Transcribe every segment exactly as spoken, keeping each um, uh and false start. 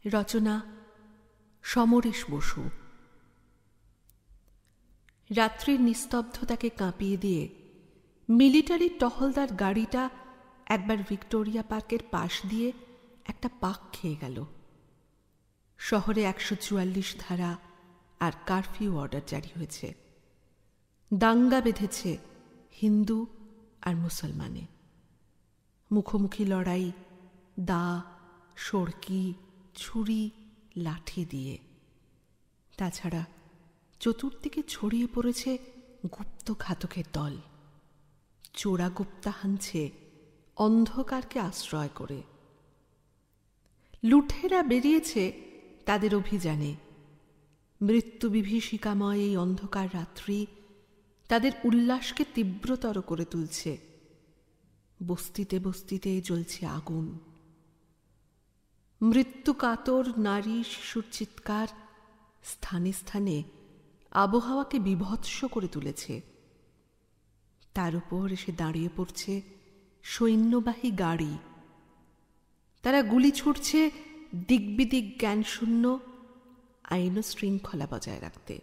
রচনা সমরেশ বসু। রাত্রির নিস্তব্ধতাকে কাঁপিয়ে দিয়ে মিলিটারি টহলদার গাড়িটা একবার ভিক্টোরিয়া পার্কের পাশ দিয়ে একটা পাক খেয়ে গেল। শহরে একশো চুয়াল্লিশ ধারা আর কারফিউ অর্ডার জারি হয়েছে। দাঙ্গা বেঁধেছে হিন্দু আর মুসলমানে। মুখোমুখি লড়াই দা, সড়কি, ছুরি, লাঠি দিয়ে। তাছাড়া চতুর্দিকে ছড়িয়ে পড়েছে গুপ্ত ঘাতকের দল। চোরা গুপ্তা হানছে অন্ধকারকে আশ্রয় করে। লুঠেরা বেরিয়েছে তাদের অভিযানে। মৃত্যু বিভীষিকাময় এই অন্ধকার রাত্রি তাদের উল্লাসকে তীব্রতর করে তুলছে। বস্তিতে বস্তিতে জ্বলছে আগুন। মৃত্যু কাতর নারী শিশুর চিৎকার স্থানে স্থানে আবহাওয়াকে বিভৎস করে তুলেছে। তার উপর এসে দাঁড়িয়ে পড়ছে সৈন্যবাহী গাড়ি। তারা গুলি ছুটছে দিগ্বিদিক জ্ঞানশূন্য আইন ও শৃঙ্খলা বজায় রাখতে।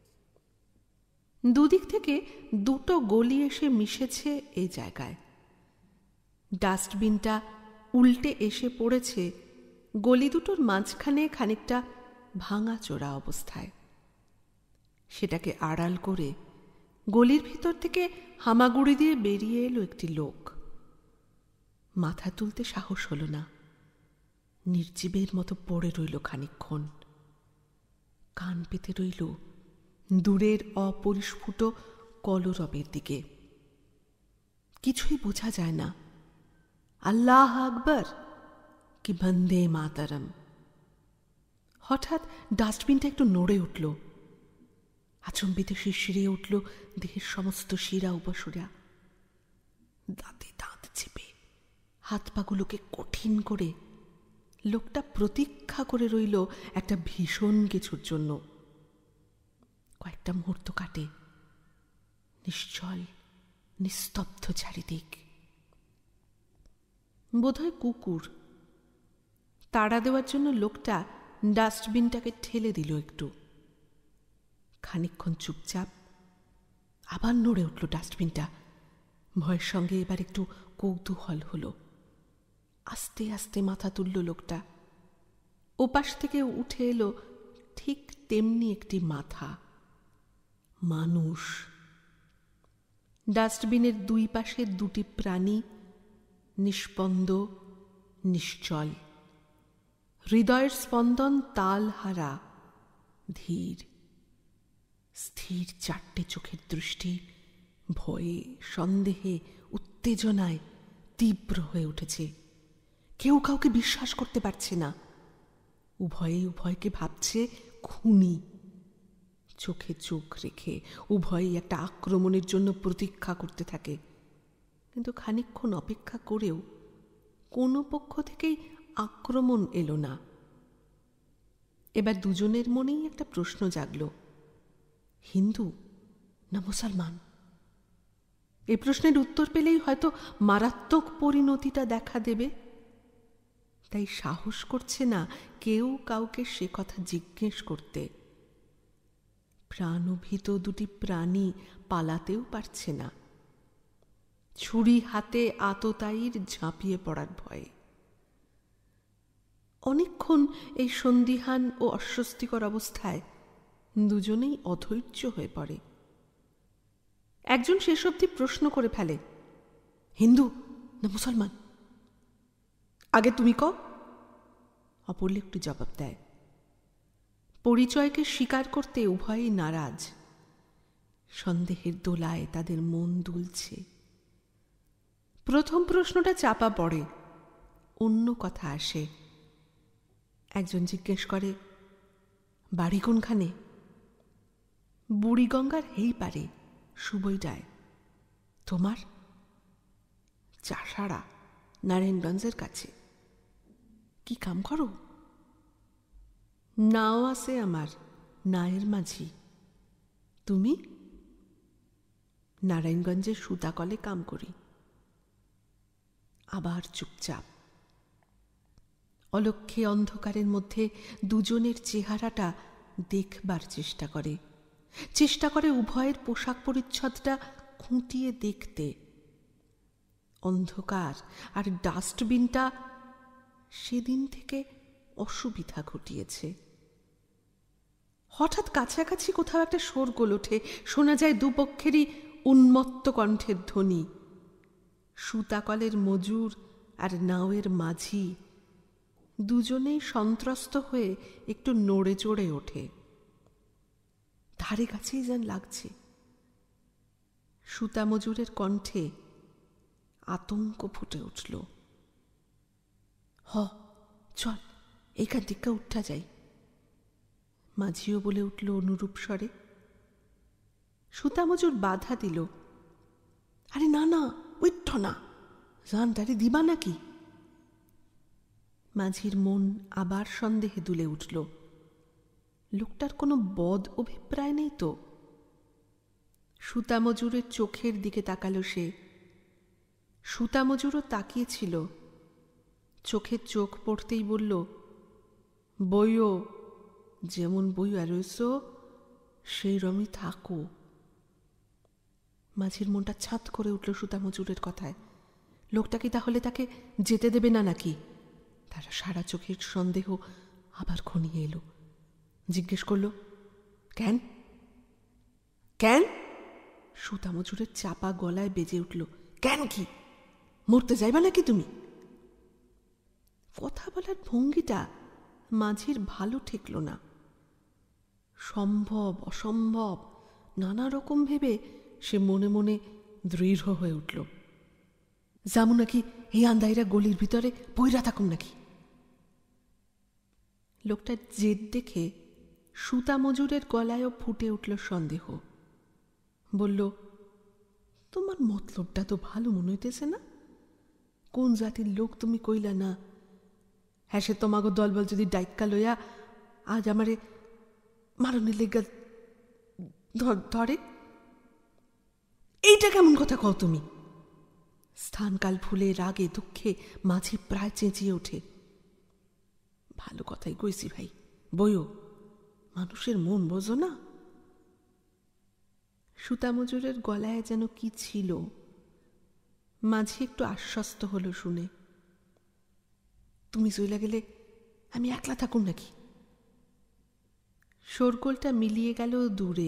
দুদিক থেকে দুটো গলি এসে মিশেছে এই জায়গায়। ডাস্টবিনটা উল্টে এসে পড়েছে গলি দুটোর মাঝখানে খানিকটা ভাঙাচোরা অবস্থায়। সেটাকে আড়াল করে গলির ভিতর থেকে হামাগুড়ি দিয়ে বেরিয়ে এলো একটি লোক। মাথা তুলতে সাহস হলো না। নির্জীবের মতো পড়ে রইল খানিকক্ষণ। কান পেতে রইল দূরের অপরিস্ফুট কলরবের দিকে। কিছুই বোঝা যায় না। আল্লাহ আকবার কি বন্দে মাতারম। হঠাৎ ডাস্টবিনটা একটু নড়ে উঠল। আচম্বিতে শিরশিরিয়ে উঠল দেহের সমস্ত শিরা উপশিরা। দাঁতে দাঁত চেপে হাত পাগুলোকে কঠিন করে লোকটা প্রতীক্ষা করে রইল একটা ভীষণ কিছুর জন্য। কয়েকটা মুহূর্ত কাটে। নিশ্চল নিস্তব্ধ চারিদিক। বোধহয় কুকুর। তাড়া দেওয়ার জন্য লোকটা ডাস্টবিনটাকে ঠেলে দিল একটু। খানিকক্ষণ চুপচাপ। আবার নড়ে উঠল ডাস্টবিনটা। ভয়ের সঙ্গে এবার একটু কৌতূহল হলো। আস্তে আস্তে মাথা তুলল লোকটা। ওপাশ থেকে উঠে এলো ঠিক তেমনি একটি মাথা। মানুষ। ডাস্টবিনের দুই পাশে দুটি প্রাণী নিষ্পন্দ, নিশ্চল। হৃদয়ের স্পন্দন তালহারা, ধীর স্থির। চারটে চোখের দৃষ্টি ভয়ে, সন্দেহে, উত্তেজনায় তীব্র হয়ে উঠেছে। কেউ কাউকে বিশ্বাস করতে পারছে না। উভয়ে উভয়কে ভাবছে খুনি। চোখে চোখ রেখে উভয়ই একটা আক্রমণের জন্য প্রতীক্ষা করতে থাকে। কিন্তু খানিকক্ষণ অপেক্ষা করেও কোনো পক্ষ থেকেই আক্রমণ এলো না। এবার দুজনের মনেই একটা প্রশ্ন জাগল, হিন্দু না মুসলমান? এই প্রশ্নের উত্তর পেলেই হয়তো মারাত্মক পরিণতিটা দেখা দেবে। তাই সাহস করছে না কেউ কাউকে সে কথা জিজ্ঞেস করতে। প্রাণভীত দুটি প্রাণী পালাতেও পারছে না, ছুরি হাতে আততায়ীর ঝাঁপিয়ে পড়ার ভয়ে। অনেকক্ষণ এই সন্দিহান ও অস্বস্তিকর অবস্থায় দুজনেই অধৈর্য হয়ে পড়ে। একজন শেষ অবধি প্রশ্ন করে ফেলে, হিন্দু না মুসলমান? আগে তুমি কও। অপর লোকটি জবাব দেয়। পরিচয়কে স্বীকার করতে উভয়েই নারাজ। সন্দেহের দোলায় তাদের মন দুলছে। প্রথম প্রশ্নটা চাপা পড়ে, অন্য কথা আসে। একজন জিজ্ঞেস করে, বাড়ি কোনখানে? বুড়িগঙ্গার হেই পারে, সুবইডায়। তোমার? চাষাড়া, নারায়ণগঞ্জের কাছে। কি কাম করো? নাও আছে আমার, নায়ের মাঝি। তুমি? নারায়ণগঞ্জের সুতাকলে কাম করি। আবার চুপচাপ। অলক্ষ্যে অন্ধকারের মধ্যে দুজনের চেহারাটা দেখবার চেষ্টা করে, চেষ্টা করে উভয়ের পোশাক পরিচ্ছদটা খুঁটিয়ে দেখতে। অন্ধকার আর ডাস্টবিনটা সেদিন থেকে অসুবিধা ঘটিয়েছে। হঠাৎ কাছাকাছি কোথাও একটা শোরগোল ওঠে, শোনা যায় দুপক্ষেরই উন্মত্ত কণ্ঠের ধ্বনি। সুতাকলের মজুর আর নাওয়ের মাঝি দুজনেই সন্ত্রস্ত হয়ে একটু নড়ে চড়ে ওঠে। ধারে কাছেই যেন লাগছে। সুতা মজুরের কণ্ঠে আতঙ্ক ফুটে উঠল। হ, চল এইখান থেকে উঠা যাই। মাঝিও বলে উঠল অনুরূপ স্বরে। সুতা মজুর বাধা দিল, আরে না না, উঠঠ না, জানটারে দিবা নাকি? মাঝির মন আবার সন্দেহে দুলে উঠল। লোকটার কোনো বদ অভিপ্রায় নেই তো। সুতা মজুরের চোখের দিকে তাকালো সে। সুতা মজুরও তাকিয়েছিল। চোখে চোখ পড়তেই বলল, বইও, যেমন বইয়া রয়েছ সেই রমই থাকো। মাঝির মনটা ছাত করে উঠল সুতা মজুরের কথায়। লোকটা কি তাহলে তাকে যেতে দেবে না নাকি? তারা সারা চোখের সন্দেহ আবার ঘনিয়ে এলো। জিজ্ঞেস করল, কেন কেন? সুতা মজুরের চাপা গলায় বেজে উঠল, কেন কি? মরতে যাইবা নাকি তুমি? কথা বলার ভঙ্গিটা মাঝির ভালো ঠেকল না। সম্ভব অসম্ভব নানা রকম ভেবে সে মনে মনে দৃঢ় হয়ে উঠল। যামু নাকি এই আন্দাইরা গলির ভিতরে পইরা থাকুন নাকি? লোকটার জেদ দেখে সুতা মজুরের গলায়ও ফুটে উঠল সন্দেহ। বলল, তোমার মতলবটা তো ভালো মনে হইতেছে না। কোন জাতির লোক তুমি কইলা না? হ্যাঁ, সে তোমাগো দলবল যদি ডাইক্কা লইয়া আজ আমারে মারণের লেগা ধরে, এইটা কেমন কথা কও তুমি? স্থানকাল ভুলে রাগে দুঃখে মাঝি প্রায় চেঁচিয়ে ওঠে। ভালো কথাই কইছি ভাই, বইও, মানুষের মন বোঝো না। সুতা মজুরের গলায় যেন কি ছিল। মাঝি একটু আশ্বস্ত হলো শুনে। তুমি চইলা গেলে আমি একলা থাকুন নাকি? শোরগোলটা মিলিয়ে গেল দূরে।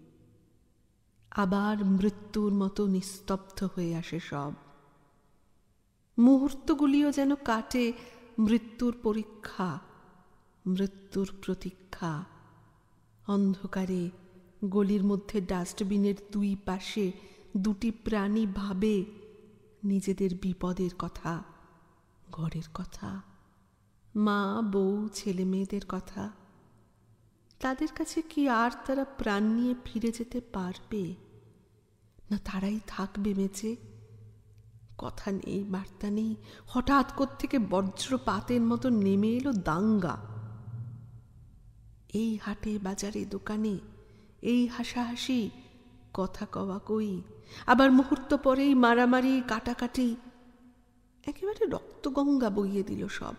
আবার মৃত্যুর মতো নিস্তব্ধ হয়ে আসে সব। মুহূর্তগুলিও যেন কাটে মৃত্যুর পরীক্ষা, মৃত্যুর প্রতীক্ষা। অন্ধকারে গলির মধ্যে ডাস্টবিনের দুই পাশে দুটি প্রাণী ভাবে নিজেদের বিপদের কথা, ঘরের কথা, মা বউ ছেলে মেয়েদের কথা। তাদের কাছে কি আর তারা প্রাণ নিয়ে ফিরে যেতে পারবে, না তারাই থাকবে বেঁচে? কথা নেই, বার্তা নেই। হঠাৎ কোত্থেকে বজ্রপাতের মতো নেমে এলো দাঙ্গা। এই হাটে বাজারে দোকানে এই হাসাহাসি, কথা কওয়া কই, আবার মুহূর্ত পরেই মারামারি কাটাকাটি। একেবারে রক্তগঙ্গা বইয়ে দিল সব।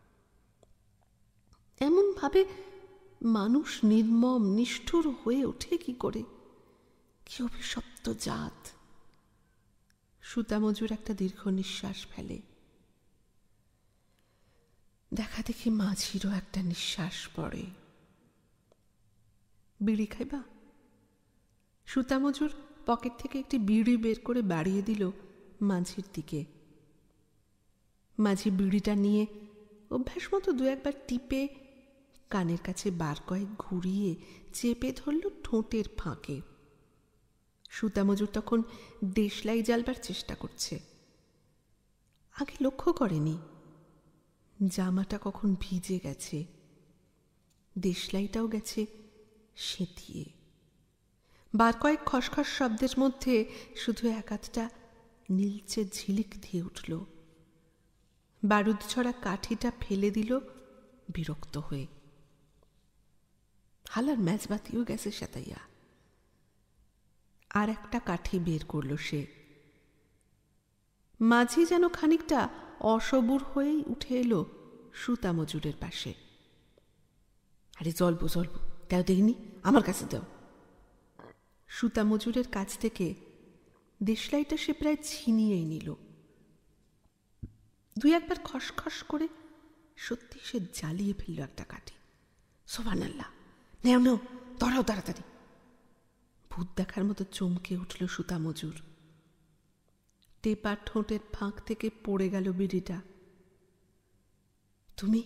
এমন ভাবে মানুষ নির্মম নিষ্ঠুর হয়ে ওঠে কি করে? কি অভিশপ্ত জাত! সুতা মজুর একটা দীর্ঘ নিঃশ্বাস ফেলে। দেখা দেখি মাঝিরও একটা নিঃশ্বাস পড়ে। বিড়ি খাইবা? সুতা মজুর পকেট থেকে একটি বিড়ি বের করে বাড়িয়ে দিল মাঝির দিকে। মাঝি বিড়িটা নিয়ে অভ্যাস মতো দু একবার টিপে কানের কাছে বার কয়েক ঘুরিয়ে চেপে ধরল ঠোঁটের ফাঁকে। সুতা মজুর তখন দেশলাই জ্বালবার চেষ্টা করছে। আগে লক্ষ্য করেনি জামাটা কখন ভিজে গেছে, দেশলাইটাও গেছে সেঁতিয়ে। বার কয়েক খসখস শব্দের মধ্যে শুধু এক আধটা নীলচে ঝিলিক দিয়ে উঠল। বারুদ ছড়া কাঠিটা ফেলে দিল বিরক্ত হয়ে। হালার ম্যাচবাতিও গেছে সেতাইয়া। আর একটা কাঠি বের করল সে। মাঝি যেন খানিকটা অসবুর হয়েই উঠে এলো সুতা মজুরের পাশে। আরে জলবো জলবো, দেও দেখিনি, আমার কাছে দাও। সুতা মজুরের কাছ থেকে দেশলাইটা সে প্রায় ছিনিয়েই নিল। দুই একবার খসখস করে সত্যি সে জ্বালিয়ে ফেলল একটা কাঠি। সুবহানাল্লাহ, নেও নেও, ধরাও তাড়াতাড়ি। ভূত দেখার মতো চমকে উঠল সুতা মজুর। টেপা ঠোঁটের ফাঁক থেকে পড়ে গেল বিড়িটা। তুমি?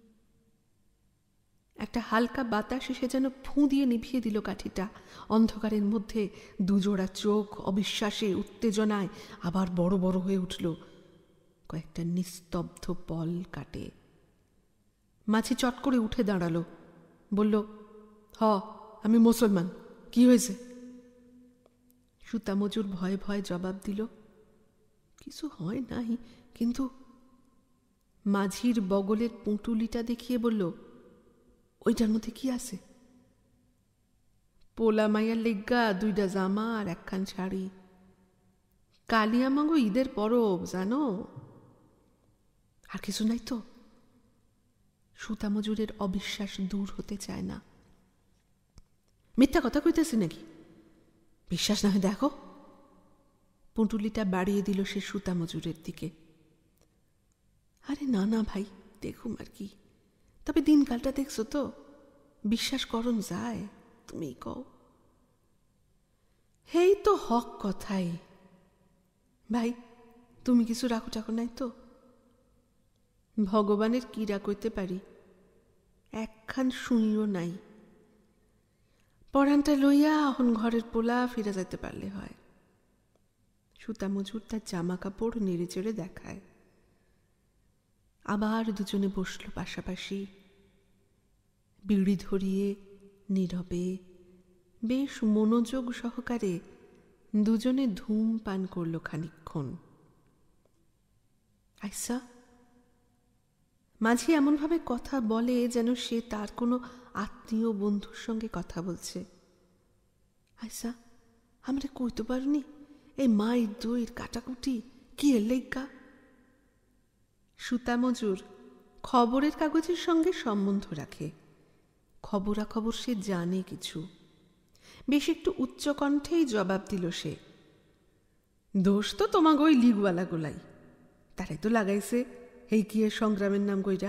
একটা হালকা বাতাস এসে যেন ফুঁ দিয়ে নিভিয়ে দিল কাঠিটা। অন্ধকারের মধ্যে দুজোড়া চোখ অবিশ্বাসে উত্তেজনায় আবার বড় বড় হয়ে উঠল। কয়েকটা নিস্তব্ধ পল কাটে। মাছি চট করে উঠে দাঁড়ালো, বলল, হ, আমি মুসলমান, কি হয়েছে? সুতা মজুর ভয়ে ভয়ে জবাব দিল, কিছু হয় নাই, কিন্তু মাঝির বগলের পুঁটুলিটা দেখিয়ে বলল, ওইটার মধ্যে কি আছে? পোলা মাইয়ার লেগা দুইটা জামা আর একখান শাড়ি। কালিয়ামাঙ্গো ঈদের পরব, জানো? আর কিছু নাই তো? সুতা মজুরের অবিশ্বাস দূর হতে চায় না। মিথ্যা কথা কইতেছি নাকি? বিশ্বাস না হয় দেখো। পুঁটুলিটা বাড়িয়ে দিল সে সুতা মজুরের দিকে। আরে না না ভাই, দেখুম আর কি। তবে দিনকালটা দেখছো তো, বিশ্বাস করন যায়? তুমি কও। হেই তো হক কথাই। ভাই, তুমি কিছু রাখো টাকো নাই তো? ভগবানের কি রাখতে পারি, একখান শুইও নাই। পরানটা লইয়া এখন ঘরের পোলা ফিরে যাইতে পারলে হয়। সুতা মজুর তার জামা কাপড় নেড়ে চেড়ে দেখায়। আবার দুজনে বসল পাশাপাশি, বিড়ি ধরিয়ে নীরবে বেশ মনোযোগ সহকারে দুজনে ধূম পান করল খানিকক্ষণ। আইসা মাঝি এমনভাবে কথা বলে যেন সে তার কোনো আত্মীয় বন্ধুর সঙ্গে কথা বলছে। আইসা, আমরা কইতে পারিনি এই মায়ের দইয়ের কাটাকুটি কি এর লেগা? সুতা মজুর খবরের কাগজের সঙ্গে সম্বন্ধ রাখে, খবরাখবর সে জানে কিছু। বেশ একটু উচ্চকণ্ঠেই জবাব দিল সে, দোষ তো তোমাকে ওই লিগওয়ালা গোলাই, তারাই তো লাগাইছে এই কি এর সংগ্রামের নাম কইরা।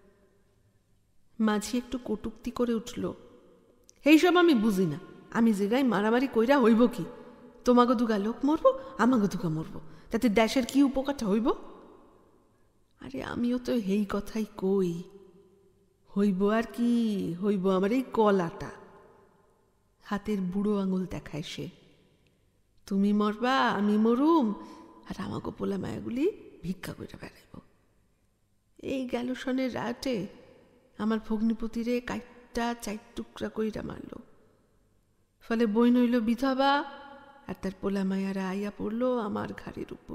মাঝি একটু কটুক্তি করে উঠল, এইসব আমি বুঝি না। আমি যে গায়ে মারামারি কইরা হইব কি? তোমাকে দুগা লোক মরবো, আমাকে দুগা মরবো, তাতে দেশের কি উপকারটা হইব? আরে আমিও তো এই কথাই কই, হইব আর কি হইব আমার এই কলাটা। হাতের বুড়ো আঙুল দেখায় সে। তুমি মরবা, আমি মরুম, আর আমাকে পোলা মায়াগুলি ভিক্ষা করে বেড়াইব। এই গেল সনের রাতে আমার ভগ্নিপতিরে কাইটটা চার টুকরা কইরা মারল। ফলে বই নইল বিধবা, আর তার পোলা মায়ারা আইয়া পড়ল আমার ঘাড়ের উপর।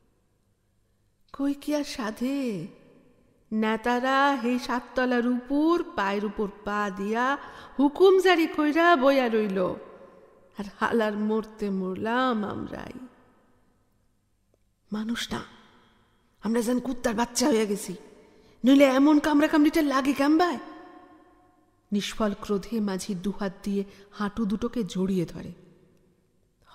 কই কি আর সাধে? নেতারা এই সাততলার উপর পায়ের উপর পা দিয়া হুকুম জারি কইরা বইয়া রইল, আর হালার মরতে মরলাম আমরাই। মানুষ না, আমরা যেন কুত্তার বাচ্চা হইয়া গেছি, নইলে এমন কামড়া কামড়িটা লাগে কামবায়। নিষ্ফল ক্রোধে মাঝি দুহাত দিয়ে হাঁটু দুটোকে জড়িয়ে ধরে। হ,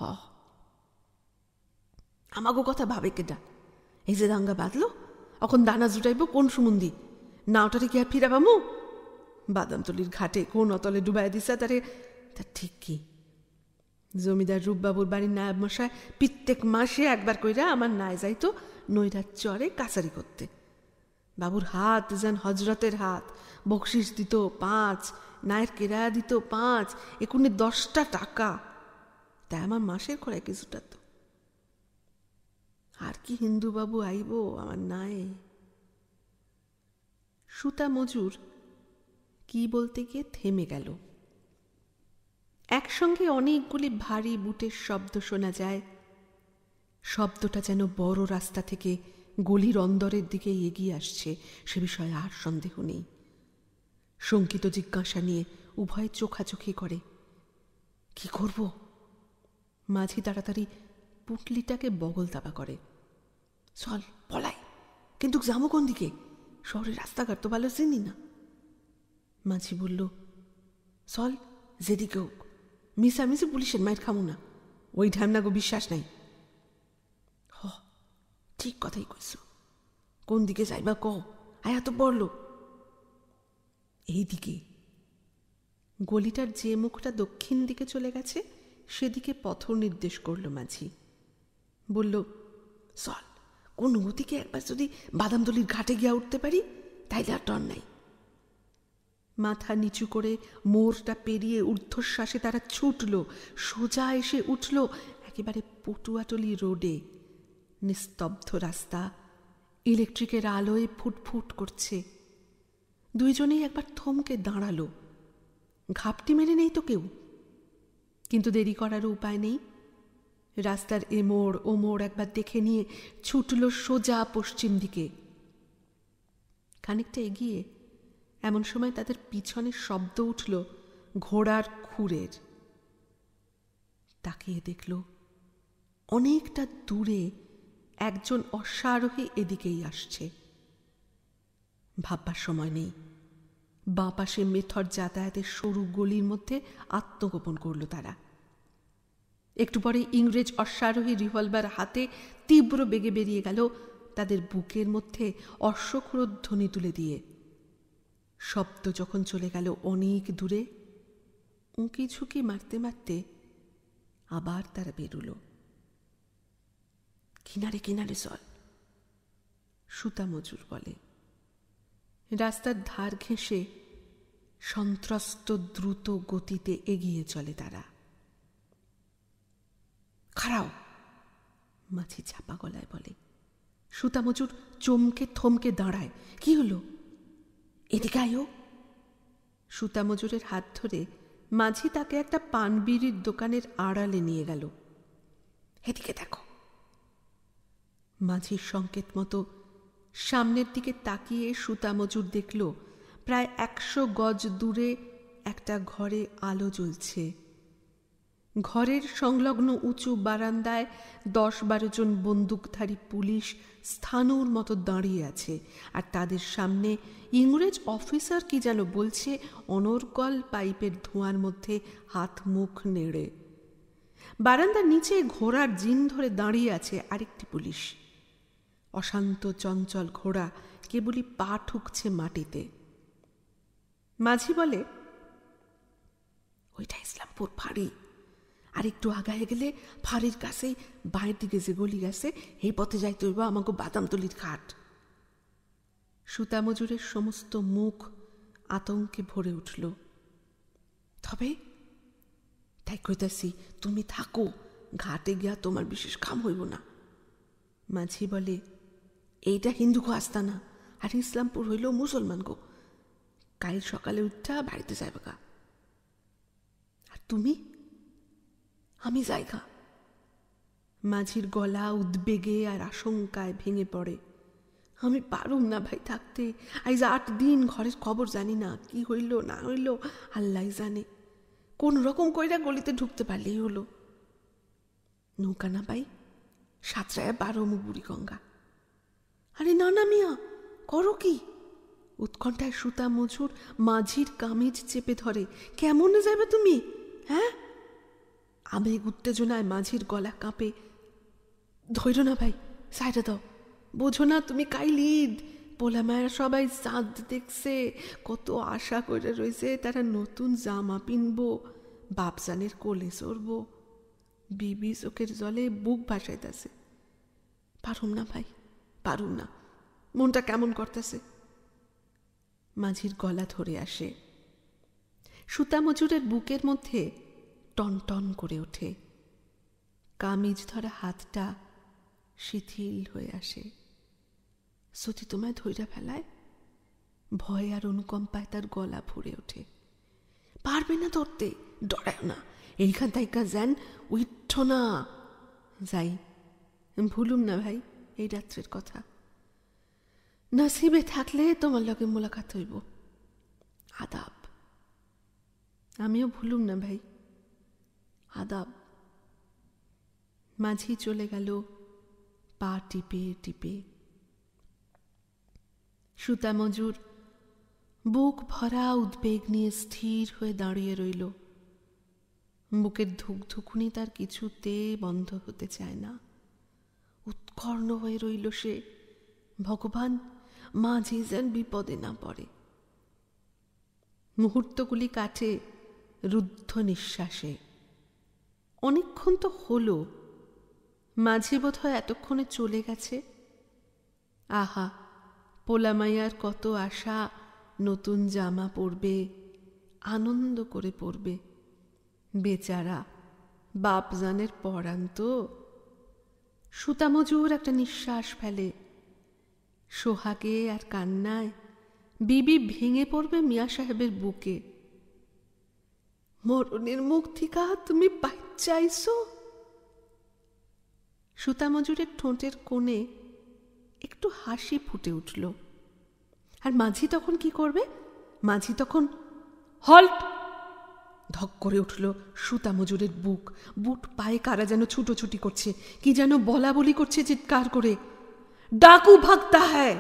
আমাগো কথা ভাবে কেডা? এই যে দাঙ্গা বাঁধলো, এখন দানা জুটাইব কোন সুমন্দি? নাওটারে কি আর ফিরা পামু? বাদামতলির ঘাটে কোন অতলে ডুবাই দিছে তারে, তার ঠিক কি? জমিদার রূপবাবুর বাড়ির নায়ব মশাই প্রত্যেক মাসে একবার কইরা আমার নায় যাইতো নৈরার চরে কাছারি করতে। বাবুর হাত যেন হজরতের হাত, বকশিস দিত পাঁচ, নায়ের কেরায়া দিত পাঁচ, একুনে দশটা টাকা। তাই আমার মাসের খোরায় কিছুটা তো। আর কি হিন্দু বাবু আইব আমার নায়ে? সুতা মজুর কি বলতে গিয়ে থেমে গেল। একসঙ্গে অনেকগুলি ভারী বুটের শব্দ শোনা যায়। শব্দটা যেন বড় রাস্তা থেকে গলির অন্দরের দিকে এগিয়ে আসছে, সে বিষয়ে আর সন্দেহ নেই। শঙ্কিত জিজ্ঞাসা নিয়ে উভয়ে চোখাচোখি করে। কি করব? মাঝি তাড়াতাড়ি পুটলিটাকে বগল দাবা করে। চল পলাই, কিন্তু যাবো কোন দিকে? শহরের রাস্তাঘাট তো ভালো চিনি না। মাঝি বলল, চল যেদিকে হোক, মিশামিশি পুলিশের মায়ের খামো না, ওই ঢ্যামনাগো বিশ্বাস নাই। হ, ঠিক কথাই কইস। কোন দিকে যাইবা কও, আয়া তো বললো এই দিকে। গলিটার যে মুখটা দক্ষিণ দিকে চলে গেছে সেদিকে পথ নির্দেশ করল মাঝি। বলল, চল, কোন গতিকে একবার যদি বাদামতলির ঘাটে গিয়া উঠতে পারি তাইলে আর ডর নাই। মাথা নিচু করে মোড়টা পেরিয়ে ঊর্ধ্বশ্বাসে তারা ছুটল, সোজা এসে উঠল একেবারে পটুয়াটলি রোডে। নিস্তব্ধ রাস্তা, ইলেকট্রিকের আলোয় ফুটফুট করছে। দুইজনেই একবার থমকে দাঁড়ালো। ঘাপটি মেরে নেই তো কেউ, কিন্তু দেরি করারও উপায় নেই। রাস্তার এ মোড় ও মোড় একবার দেখে নিয়ে ছুটল সোজা পশ্চিম দিকে। খানিকটা এগিয়ে এমন সময় তাদের পিছনে শব্দ উঠল ঘোড়ার খুরের। তাকিয়ে দেখল অনেকটা দূরে একজন অশ্বারোহী এদিকেই আসছে। ভাববার সময় নেই। বাঁ পাশে মেথর যাতায়াতের সরু গলির মধ্যে আত্মগোপন করল তারা। একটু পরে ইংরেজ অশ্বারোহী রিভলভার হাতে তীব্র বেগে বেরিয়ে গেল তাদের বুকের মধ্যে অশ্বক্ষুরধ্বনি তুলে দিয়ে। শব্দ যখন চলে গেল অনেক দূরে, উঁকি ঝুঁকি মারতে মারতে আবার তারা বেরুল। কিনারে কিনারে চল, সুতা মজুর বলে। রাস্তার ধার ঘেঁষে সন্ত্রস্ত দ্রুত গতিতে এগিয়ে চলে তারা। খাড়াও, মাঝি চাপা গলায় বলে। সুতা মজুর চমকে থমকে দাঁড়ায়। কি হলো? এদিকে আয়ো। সুতা মজুরের হাত ধরে মাঝি তাকে একটা পানবিড়ির দোকানের আড়ালে নিয়ে গেল। এদিকে দেখো। মাঝির সংকেত মতো সামনের দিকে তাকিয়ে সুতা মজুর দেখল প্রায় একশো গজ দূরে একটা ঘরে আলো জ্বলছে। ঘরের সংলগ্ন উঁচু বারান্দায় দশ বারো জন বন্দুকধারী পুলিশ স্থানুর মতো দাঁড়িয়ে আছে, আর তাদের সামনে ইংরেজ অফিসার কি যেন বলছে অনর্গল পাইপের ধোঁয়ার মধ্যে হাত মুখ নেড়ে। বারান্দার নিচে ঘোড়ার জিন ধরে দাঁড়িয়ে আছে আরেকটি পুলিশ। অশান্ত চঞ্চল ঘোড়া কেবলই পা ঠুকছে মাটিতে। মাঝি বলে, ওইটা ইসলামপুর ফাঁড়ি, আর একটু আগায় গেলে ফাঁড়ির কাছে বাইরের দিকে যে গলি গেছে এই পথে যাইতে হইব আমাকে বাদামতলির ঘাট। সুতা মজুরের সমস্ত মুখ আতঙ্কে ভরে উঠল। তবে তাই কইতাছি, তুমি থাকো, ঘাটে গিয়া তোমার বিশেষ কাম হইব না। মাঝি বলে, এইটা হিন্দু গো আস্তানা, আর ইসলামপুর হইল মুসলমান গো। কাল সকালে উঠা বাড়িতে যাইবে গা। আর তুমি? আমি যাইগা। মাঝির গলা উদ্বেগে আর আশঙ্কায় ভেঙে পড়ে। আমি পারুম না ভাই থাকতে। আজ আট দিন ঘরের খবর জানি না, কি হইল না হইল আল্লাহ জানে। কোন রকম কইরা গলিতে ঢুকতে পারলেই হলো। নৌকা না ভাই, সাতরায় বারো মুখ বুড়ি গঙ্গা। আরে না না মিয়া, করো কি? উৎকণ্ঠায় সুতা মজুর মাঝির কামিজ চেপে ধরে। কেমনে যাবে তুমি? হ্যাঁ? আবেগ উত্তেজনায় মাঝির গলা কাঁপে। ধৈর্য না ভাই, সাইডে দাও। বোঝো না তুমি কাইলিদ, পোলা মায়েরা সবাই চাঁদ দেখছে, কত আশা করে রয়েছে তারা নতুন জামা পিনবো, বাপজানের কোলে চড়বো। বিবি চোখের জলে বুক ভাসাইতেছে। পারুম না ভাই, পারুম না, মনটা কেমন করতেছে। মাঝির গলা ধরে আসে। সুতা মজুরের বুকের মধ্যে টন টন করে ওঠে। কামিজ ধরা হাতটা শিথিল হয়ে আসে। সতী তোমায় ধৈর্য ফেলায়। ভয় আর অনুকম্পায় তার গলা ভরে ওঠে। পারবে না ধরতে, ডরায় না। এইখান তাইকা যান, উইঠ্ঠ না। যাই, ভুলুম না ভাই এই রাত্রের কথা। নসিবে থাকলে তোমার লগে মোলাকাত হইব। আদাব। আমিও ভুলুম না ভাই, আদাব। মাঝি চলে গেল পা টিপে টিপে। সুতা মজুর বুক ভরা উদ্বেগ নিয়ে স্থির হয়ে দাঁড়িয়ে রইল। বুকের ধুকধুকুনি তার কিছুতে বন্ধ হতে চায় না। উৎকর্ণ হয়ে রইল সে, ভগবান মাঝে যেন বিপদে না পড়ে। মুহূর্তগুলি কাটে রুদ্ধ নিঃশ্বাসে। অনেকক্ষণ তো হলো, মাঝে বোধ হয় এতক্ষণে চলে গেছে। আহা, পোলামাইয়ার কত আশা, নতুন জামা পরবে, আনন্দ করে পরবে। বেচারা বাপজানের পরাণ তো। সুতা মজুর একটা নিঃশ্বাস ফেলে। সোহাগে আর কান্নায় বিবি ভেঙে পড়বে মিয়া সাহেবের বুকে। মরণের মুখ থিকা তুমি বাচ্চাইছো? সুতা মজুরের ঠোঁটের কোণে একটু হাসি ফুটে উঠল। আর মাঝি তখন কি করবে? মাঝি তখন হল্ট! ধক করে উঠল সুতা মজুরের বুক। বুট পায়ে কারা যেন ছুটোছুটি করছে, কি যেন বলা বলি করছে চিৎকার করে, ডাকু ভাগতা হ্যায়।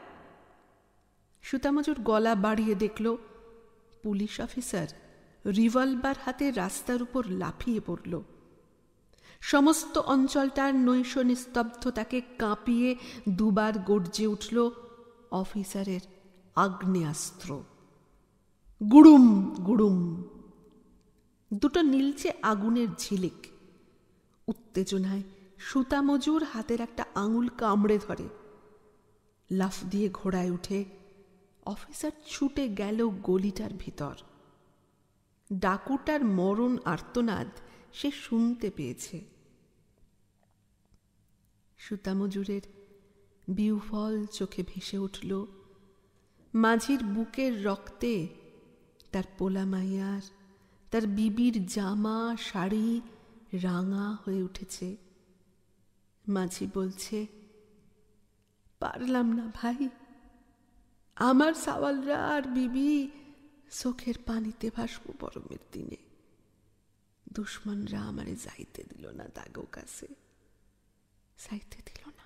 সুতা মজুর গলা বাড়িয়ে দেখল পুলিশ অফিসার রিভলভার হাতে রাস্তার উপর লাফিয়ে পড়ল। সমস্ত অঞ্চলটার নৈশ নিস্তব্ধতাকে কাঁপিয়ে দুবার গর্জে উঠল অফিসারের আগ্নেয়াস্ত্র। গুড়ুম গুড়ুম, দুটো নীলচে আগুনের ঝিলিক। উত্তেজনায় সুতা মজুর হাতের একটা আঙুল কামড়ে ধরে। লাফ দিয়ে ঘোড়ায় উঠে অফিসার ছুটে গেল গলিটার ভিতর। ডাকুটার মরণ আর্তনাদ সে শুনতে পেয়েছে। সুতা মজুরের বিউফল চোখে ভেসে উঠল। মাঝির বুকের রক্তে তার পোলামাইয়ার, তার বিবির জামা শাড়ি রাঙা হয়ে উঠেছে। মাঝি বলছে, পারলাম না ভাই, আমার সাওয়ালরা আর বিবি চোখের পানিতে ভাসবো গরমের দিনে। দুশ্মনরা আমারে যাইতে দিল না দাগো কাছে, যাইতে দিল না।